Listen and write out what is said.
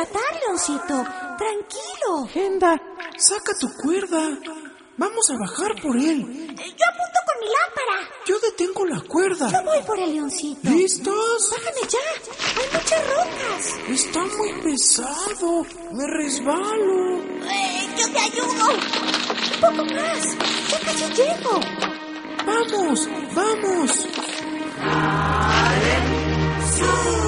rescatar, Leoncito. Tranquilo. Genda, saca tu cuerda. Vamos a bajar por él. Yo apunto con mi lámpara. Yo detengo la cuerda. Yo voy por el Leoncito. ¿Listos? Bájame ya. Hay muchas rocas. Está muy pesado. Me resbalo. Yo te ayudo. Un poco más. Ya casi llego. ¡Vamos! ¡Vamos! ¡Sube!